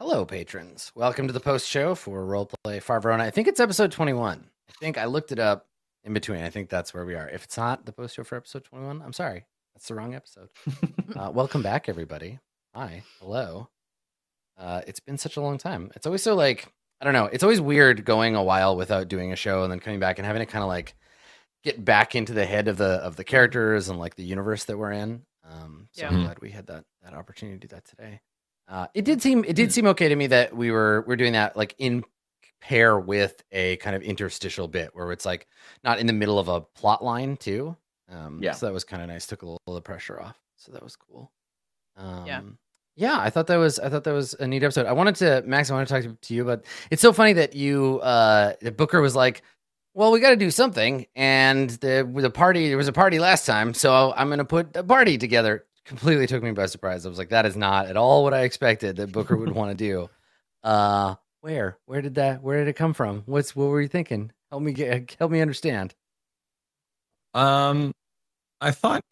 Hello, patrons. Welcome to the post show for Roleplay Far Verona. I think it's episode 21. I think I looked it up in between. I think that's where we are. If it's not the post show for episode 21, I'm sorry. That's the wrong episode. Welcome back, everybody. Hi. Hello. It's been such a long time. It's always so I don't know. It's always weird going a while without doing a show and then coming back and having to kind of get back into the head of the characters and the universe that we're in. I'm glad we had that opportunity to do that today. It did seem okay to me that we're doing that in pair with a kind of interstitial bit where it's not in the middle of a plot line too. So that was kind of nice. Took a little of the pressure off. So that was cool. I thought that was a neat episode. Max, I want to talk to you about. It's so funny that that Booker was like, well, we got to do something, and there was a party last time, so I'm going to put a party together. Completely took me by surprise. I was like, that is not at all what I expected that Booker would want to do. Where did it come from? What were you thinking? Help me understand. I thought,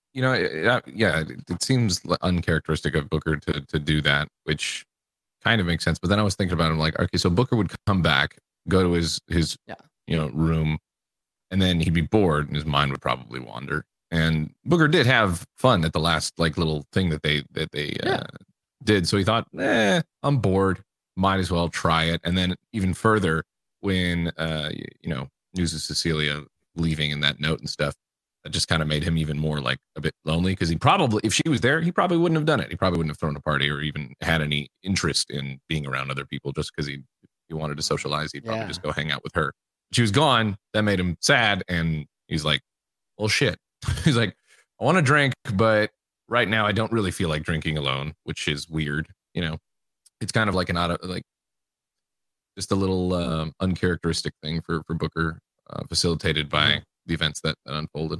it seems uncharacteristic of Booker to do that, which kind of makes sense. But then I was thinking about him okay, so Booker would come back, go to his room, and then he'd be bored and his mind would probably wander. And Booker did have fun at the last little thing that they did. So he thought, I'm bored, might as well try it. And then even further, when news of Cecilia leaving and that note and stuff, that just kind of made him even more a bit lonely, because he probably, if she was there, he probably wouldn't have done it. He probably wouldn't have thrown a party or even had any interest in being around other people, just because he wanted to socialize. He'd probably just go hang out with her. She was gone. That made him sad, and he's like, well, shit. He's like, I want to drink, but right now I don't really feel like drinking alone, which is weird. It's kind of just a little uncharacteristic thing for Booker, facilitated by the events that unfolded.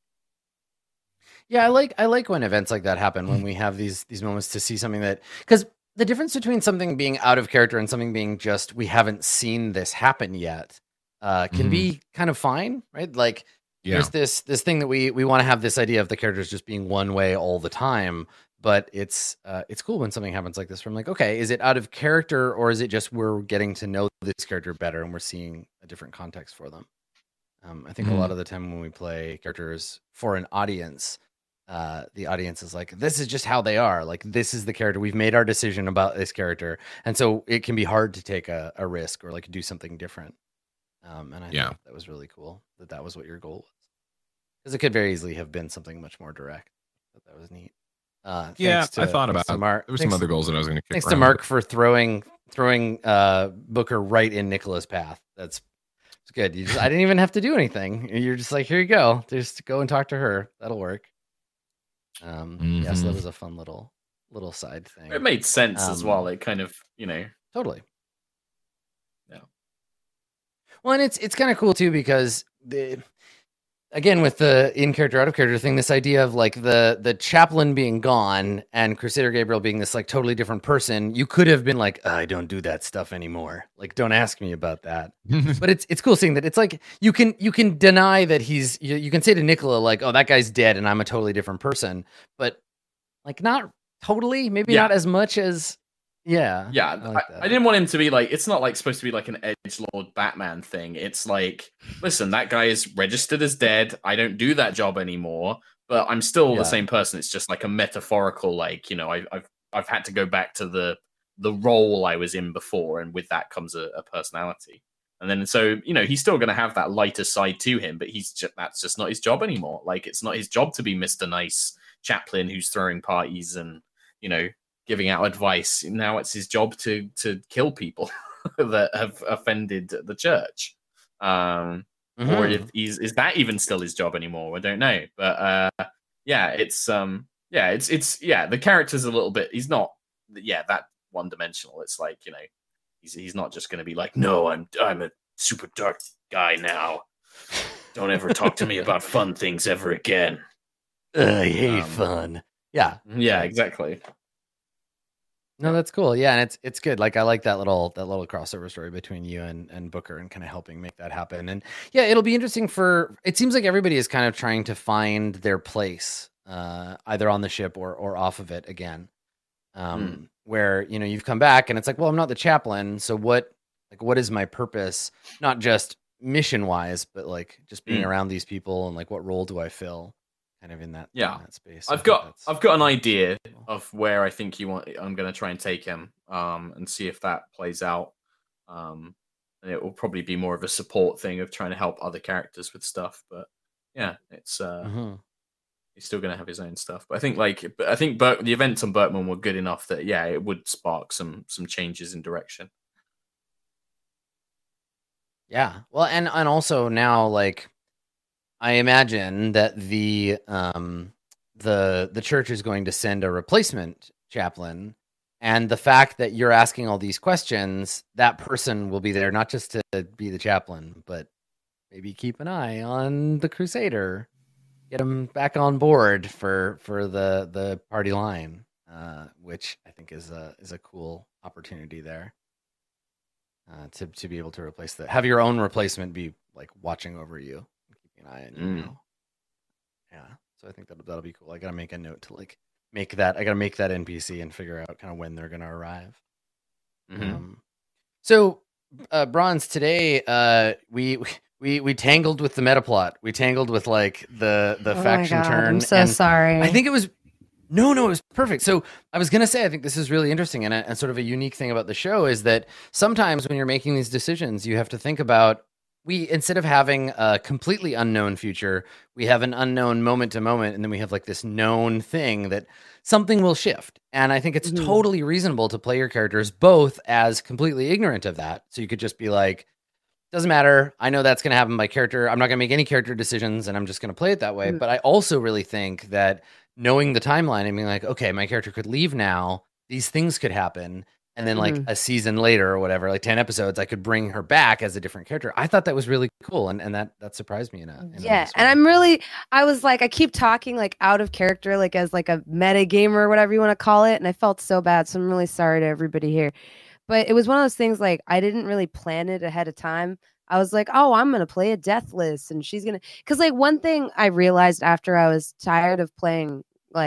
Yeah, I like when events like that happen, when we have these moments to see something that, because the difference between something being out of character and something being just, we haven't seen this happen yet, can be kind of fine, right? There's this thing that we want to have this idea of the characters just being one way all the time, but it's cool when something happens like this. From okay, is it out of character, or is it just we're getting to know this character better and we're seeing a different context for them? I think a lot of the time when we play characters for an audience, the audience is like, this is just how they are. This is the character. We've made our decision about this character, and so it can be hard to take a risk or do something different. And I thought that was really cool that was what your goal was, because it could very easily have been something much more direct. But that was neat. I thought about it. There were some other goals that I was going to kick. Thanks to Mark for throwing Booker right in Nicola's path. That's good. I didn't even have to do anything. You're just like, here you go. Just go and talk to her. That'll work. So that was a fun little side thing. It made sense as well. It kind of, totally. Yeah. Well, and it's kind of cool too, because again, with the in character, out of character thing, this idea of the chaplain being gone and Crusader Gabriel being this totally different person, you could have been I don't do that stuff anymore. Don't ask me about that. But it's cool seeing that it's you can deny that you can say to Nicola oh, that guy's dead and I'm a totally different person, but not totally, maybe not as much as. Yeah. I didn't want him to be it's not supposed to be an edgelord Batman thing. It's listen, that guy is registered as dead. I don't do that job anymore, but I'm still the same person. It's just a metaphorical, I've had to go back to the role I was in before, and with that comes a personality. And then so he's still going to have that lighter side to him, but that's just not his job anymore. It's not his job to be Mr. Nice chaplain who's throwing parties and giving out advice. Now it's his job to kill people that have offended the church. Or is that even still his job anymore? I don't know. But it's the character's a little bit. He's not that one dimensional. It's he's not just going to be no, I'm a super dark guy now. Don't ever talk to me about fun things ever again. I hate fun. Yeah, exactly. No, that's cool. Yeah, and it's good. I like that little crossover story between you and Booker, and kind of helping make that happen. And it'll be interesting it seems like everybody is kind of trying to find their place, either on the ship or off of it again. where you've come back and it's like, well, I'm not the chaplain, so what is my purpose? Not just mission wise, but like just being around these people, and like what role do I fill? Kind of in that space. I've got an idea of where I think I'm going to try and take him, and see if that plays out. And it will probably be more of a support thing of trying to help other characters with stuff. But yeah, it's he's still going to have his own stuff. But I think the events on Berkman were good enough that it would spark some changes in direction. Yeah, well, and also now, like, I imagine that the church is going to send a replacement chaplain, and the fact that you're asking all these questions, that person will be there not just to be the chaplain, but maybe keep an eye on the Crusader, get him back on board for the party line, which I think is a cool opportunity there, to be able to replace have your own replacement be like watching over you. An eye on you. Yeah, so I think that'll be cool. I gotta make a note to like make that. I gotta make that NPC and figure out kind of when they're gonna arrive. So, Bronze, today we tangled with the meta plot. We tangled with like the faction turn. I'm so sorry. I think it was no, it was perfect. So I was gonna say I think this is really interesting, and sort of a unique thing about the show is that sometimes when you're making these decisions, you have to think about. Instead of having a completely unknown future, we have an unknown moment to moment, and then we have like this known thing that something will shift. And I think it's totally reasonable to play your characters both as completely ignorant of that. So you could just be like, doesn't matter. I know that's going to happen. My character, I'm not going to make any character decisions, and I'm just going to play it that way. But I also really think that knowing the timeline and being like, okay, my character could leave now. These things could happen. And then like a season later or whatever, like 10 episodes, I could bring her back as a different character. I thought that was really cool. And that surprised me in a nice and I was like, I keep talking like out of character, like as like a meta gamer or whatever you want to call it. And I felt so bad. So I'm really sorry to everybody here. But it was one of those things like I didn't really plan it ahead of time. I was like, oh, I'm going to play a Deathless and she's going to, because like one thing I realized after I was tired of playing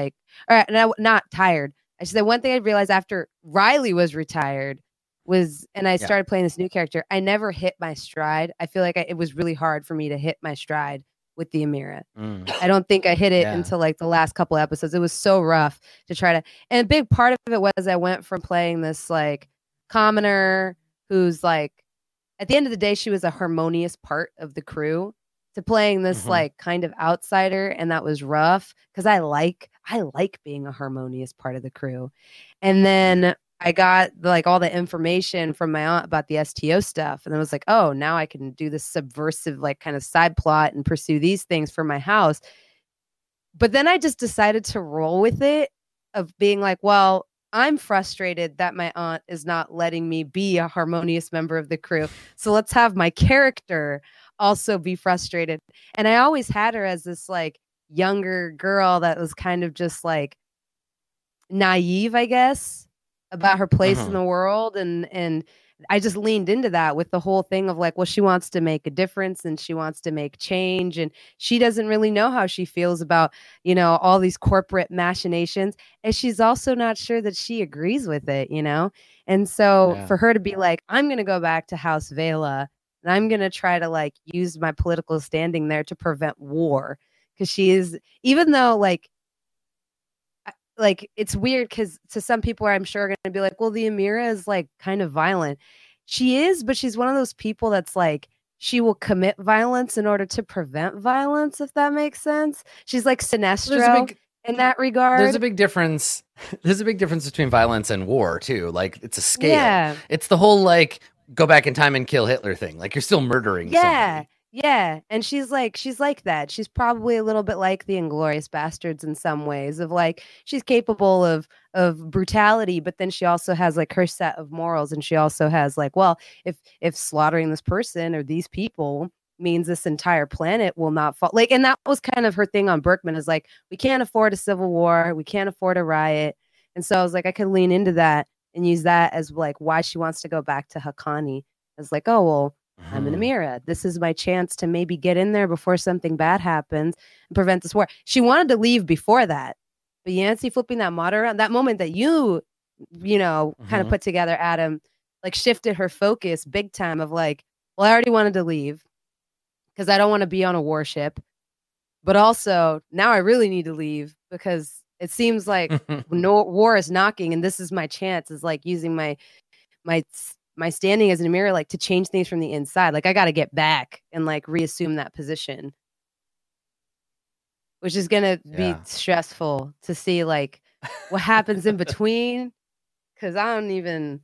not tired. I should say one thing I realized after Riley was retired and I started playing this new character, I never hit my stride. I feel like it was really hard for me to hit my stride with the Amira. I don't think I hit it until like the last couple episodes. It was so rough to try to, and a big part of it was I went from playing this like commoner who's like, at the end of the day, she was a harmonious part of the crew to playing this like kind of outsider, and that was rough because I like being a harmonious part of the crew. And then I got like all the information from my aunt about the STO stuff, and I was like, oh, now I can do this subversive like kind of side plot and pursue these things for my house. But then I just decided to roll with it of being like, well, I'm frustrated that my aunt is not letting me be a harmonious member of the crew. So let's have my character also be frustrated. And I always had her as this like younger girl that was kind of just like naive, I guess, about her place in the world. And I just leaned into that with the whole thing of like, well, she wants to make a difference and she wants to make change. And she doesn't really know how she feels about, all these corporate machinations. And she's also not sure that she agrees with it, And so for her to be like, I'm going to go back to House Vela and I'm going to try to like use my political standing there to prevent war. Because she is, even though like it's weird because to some people I'm sure are going to be like, well, the Amira is like kind of violent. She is, but she's one of those people that's like, she will commit violence in order to prevent violence, if that makes sense. She's like Sinestro in that regard. There's a big difference. There's a big difference between violence and war too. Like it's a scale. Yeah. It's the whole like go back in time and kill Hitler thing. Like you're still murdering somebody. Yeah, and she's like that. She's probably a little bit like the Inglourious Bastards in some ways of like she's capable of brutality, but then she also has like her set of morals, and she also has like, well, if slaughtering this person or these people means this entire planet will not fall. Like, and that was kind of her thing on Berkman is like, we can't afford a civil war, we can't afford a riot, and so I was like, I could lean into that and use that as like why she wants to go back to Haqqani. As like, oh well. I'm an Amira. This is my chance to maybe get in there before something bad happens and prevent this war. She wanted to leave before that. But Yancey flipping that mod around, that moment that you kind of put together Adam, like shifted her focus big time of like, well, I already wanted to leave because I don't want to be on a warship. But also now I really need to leave because it seems like no war is knocking and this is my chance, is like using my standing as an Emira like to change things from the inside. Like I got to get back and like reassume that position, which is going to be stressful to see like what happens in between. Cause I don't even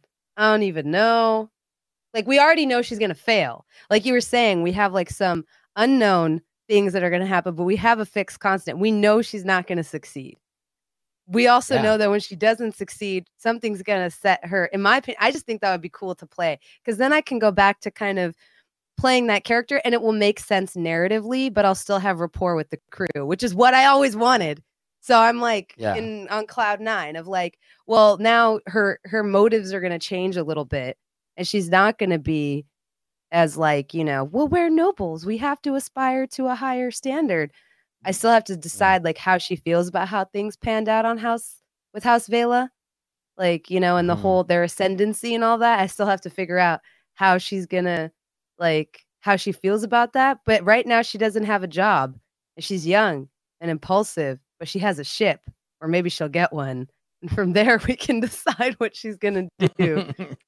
know. Like we already know she's going to fail. Like you were saying, we have like some unknown things that are going to happen, but we have a fixed constant. We know she's not going to succeed. We also know that when she doesn't succeed, something's going to set her, in my opinion. I just think that would be cool to play because then I can go back to kind of playing that character and it will make sense narratively, but I'll still have rapport with the crew, which is what I always wanted. So I'm like on cloud 9 of like, well, now her motives are going to change a little bit and she's not going to be as like, well, we're nobles. We have to aspire to a higher standard. I still have to decide like how she feels about how things panned out on House Vela. Like, and the whole, their ascendancy and all that. I still have to figure out how she's going to like, how she feels about that. But right now she doesn't have a job and she's young and impulsive, but she has a ship or maybe she'll get one. And from there we can decide what she's going to do.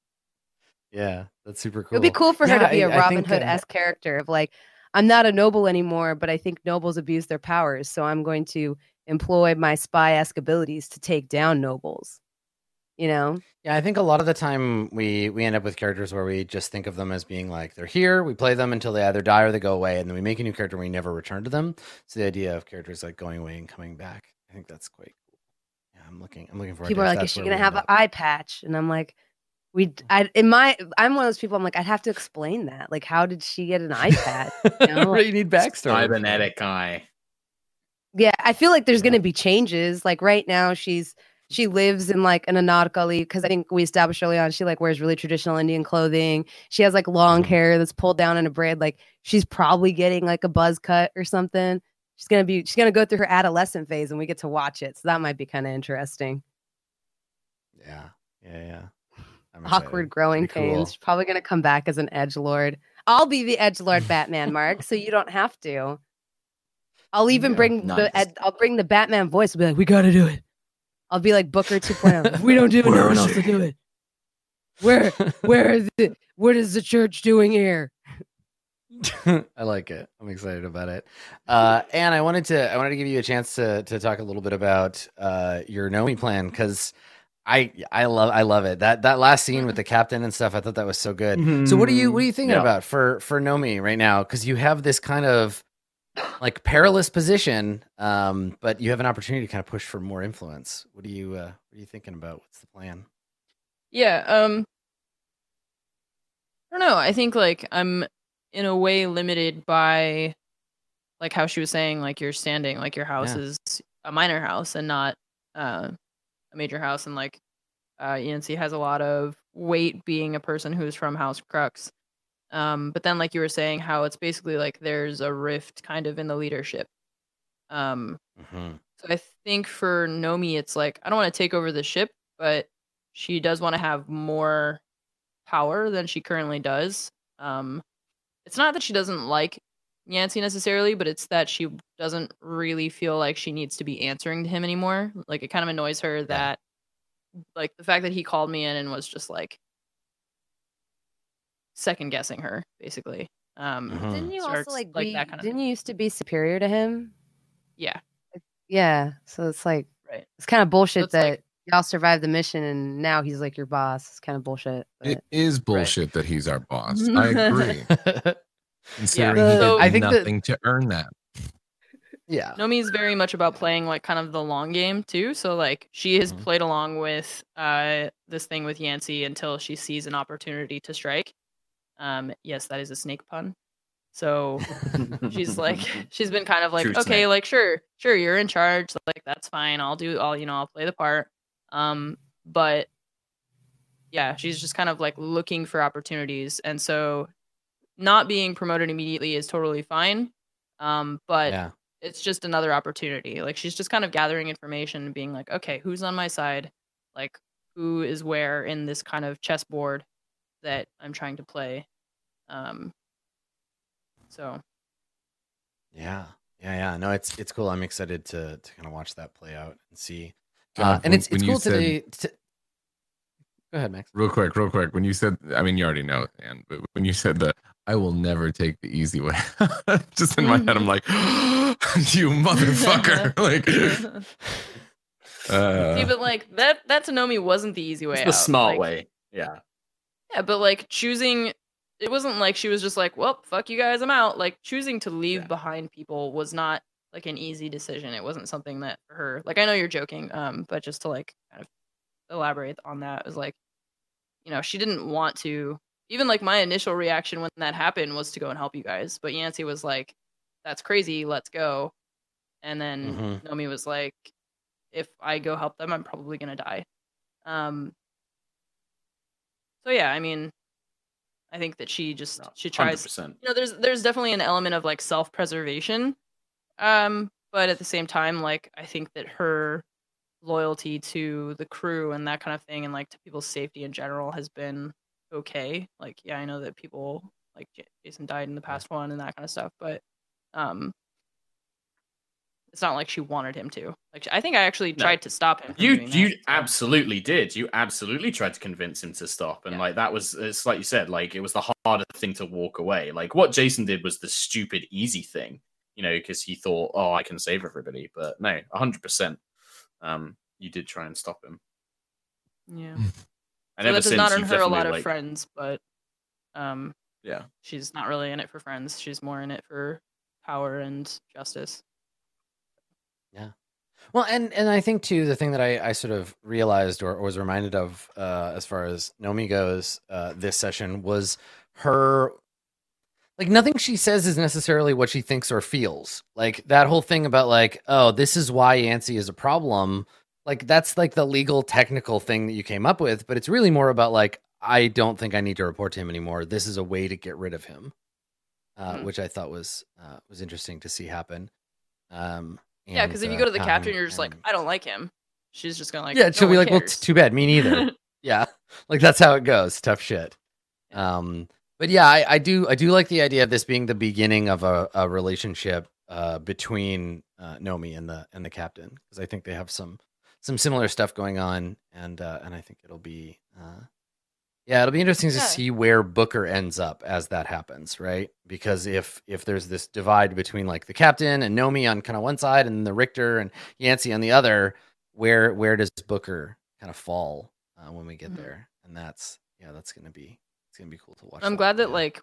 Yeah, that's super cool. It'd be cool for her to be a Robin Hood-esque character of like, I'm not a noble anymore, but I think nobles abuse their powers. So I'm going to employ my spy-esque abilities to take down nobles. Yeah, I think a lot of the time we end up with characters where we just think of them as being like, they're here, we play them until they either die or they go away, and then we make a new character and we never return to them. So the idea of characters like going away and coming back, I think that's quite cool. Yeah, I'm looking forward. People are like, is she gonna have an eye patch? And I'm like, I'm one of those people. I'm like, I'd have to explain that. Like, how did she get an eye patch? You need backstory. Cybernetic eye. Yeah, I feel like there's gonna be changes. Like right now, she lives in like an Anarkali because I think we established early on she like wears really traditional Indian clothing. She has like long hair that's pulled down in a braid. Like she's probably getting like a buzz cut or something. She's gonna go through her adolescent phase and we get to watch it. So that might be kind of interesting. Yeah. Awkward growing pains. Cool. She's probably gonna come back as an edgelord. I'll be the edgelord Batman, Mark, so you don't have to. I'll even bring the Batman voice. I'll be like, we gotta do it. I'll be like Booker 2.0. If we don't do it, no one else will do it. What is the church doing here? I like it. I'm excited about it. And I wanted to give you a chance to talk a little bit about your Nomi plan because I love it. That last scene with the captain and stuff, I thought that was so good. Mm-hmm. So what are you thinking about for Nomi right now? Because you have this kind of like perilous position, but you have an opportunity to kind of push for more influence. What are you thinking about? What's the plan? Yeah, I don't know. I think like I'm in a way limited by like how she was saying, like your standing, like your house is a minor house and not a major house, and like Yancy has a lot of weight being a person who's from House Crux. But then like you were saying how it's basically like there's a rift kind of in the leadership. So I think for Nomi it's like I don't want to take over the ship, but she does want to have more power than she currently does. It's not that she doesn't like Yancy necessarily, but it's that she doesn't really feel like she needs to be answering to him anymore. Like it kind of annoys her that like the fact that he called me in and was just like second guessing her basically. Didn't you also like that kind of didn't you used to be superior to him? Yeah. So it's like right. It's kind of bullshit that y'all survived the mission and now he's like your boss. It's kind of bullshit. But... It is bullshit that he's our boss. I agree. Considering I think nothing to earn that. Yeah. Nomi is very much about playing like kind of the long game too. So like she has played along with this thing with Yancy until she sees an opportunity to strike. Yes, that is a snake pun. So she's been kind of like, True okay, snake. like sure, you're in charge. Like that's fine. I'll play the part. But yeah, she's just kind of like looking for opportunities. And so not being promoted immediately is totally fine. But it's just another opportunity. Like she's just kind of gathering information and being like, okay, who's on my side? Like who is where in this kind of chessboard that I'm trying to play. So Yeah. No, it's cool. I'm excited to kind of watch that play out and see. John, And it's cool today. Go ahead, Max. Real quick. When you said, I mean, you already know, and but when you said that, I will never take the easy way. Just in my head, I'm like, you motherfucker! Like, see, but like that to Nomi wasn't the easy way. It's out. the smart like, way. Yeah. Yeah, but like choosing, it wasn't like she was just like, well, fuck you guys, I'm out. Like choosing to leave behind people was not like an easy decision. It wasn't something that for her. Like I know you're joking, but just to like kind of elaborate on that, it was like, she didn't want to. Even like my initial reaction when that happened was to go and help you guys, but Yancey was like, "That's crazy, let's go." And then Nomi was like, "If I go help them, I'm probably gonna die." So yeah, I mean, I think that she tries. 100%. There's definitely an element of like self-preservation, but at the same time, like I think that her loyalty to the crew and that kind of thing, and like to people's safety in general, has been okay. Like, yeah, I know that people like Jason died in the past one and that kind of stuff, but it's not like she wanted him to. Like, I think I actually tried to stop him. You absolutely did. You absolutely tried to convince him to stop, and like that was, it's like you said, like it was the harder thing to walk away. Like what Jason did was the stupid, easy thing, because he thought, oh, I can save everybody. But no, 100%. You did try and stop him. Yeah. And so that does not earn her a lot of friends, but yeah, she's not really in it for friends. She's more in it for power and justice. Yeah. Well, and I think too, the thing that I sort of realized or was reminded of as far as Nomi goes this session was her, like nothing she says is necessarily what she thinks or feels. Like that whole thing about like, oh, this is why Yancey is a problem. Like that's like the legal technical thing that you came up with, but it's really more about like, I don't think I need to report to him anymore. This is a way to get rid of him, which I thought was interesting to see happen. Yeah, because if you go to the captain, you're just like, I don't like him. She's just gonna like, yeah, she'll be like, cares. well, too bad, me neither. Yeah, like that's how it goes. Tough shit. But yeah, I do like the idea of this being the beginning of a relationship between Nomi and the captain, because I think they have some similar stuff going on, and I think it'll be interesting to see where Booker ends up as that happens, right? Because if there's this divide between like the captain and Nomi on kind of one side and the Richter and Yancey on the other, where does Booker kind of fall when we get there? And that's gonna be cool to watch. I'm glad that like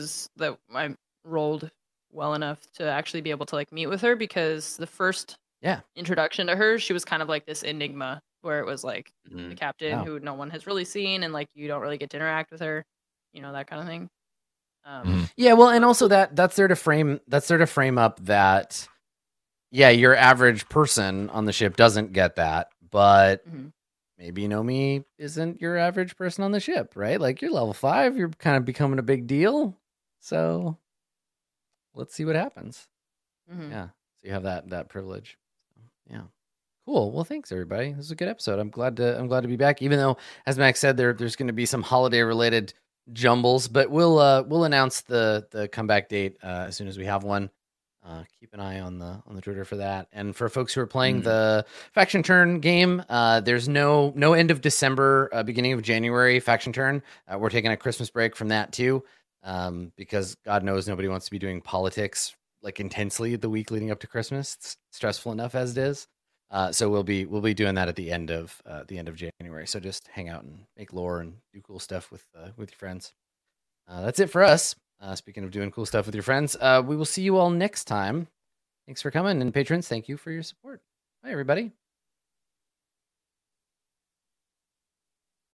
I rolled well enough to actually be able to like meet with her, because the first introduction to her, she was kind of like this enigma where it was like the captain who no one has really seen, and like you don't really get to interact with her, that kind of thing. Yeah, well, and also that's there to frame up that your average person on the ship doesn't get that, but maybe Nomi isn't your average person on the ship, right? Like you're level 5, you're kind of becoming a big deal. So let's see what happens. Yeah, so you have that privilege. Yeah. Cool. Well, thanks everybody. This is a good episode. I'm glad to be back. Even though, as Max said, there's going to be some holiday related jumbles, but we'll announce the comeback date as soon as we have one. Keep an eye on the Twitter for that. And for folks who are playing the Faction Turn game, there's no end of December, beginning of January Faction Turn. We're taking a Christmas break from that too, because God knows nobody wants to be doing politics like intensely the week leading up to Christmas. It's stressful enough as it is. So we'll be doing that at the end of January. So just hang out and make lore and do cool stuff with your friends. That's it for us. Speaking of doing cool stuff with your friends, we will see you all next time. Thanks for coming, and patrons, thank you for your support. Bye, everybody.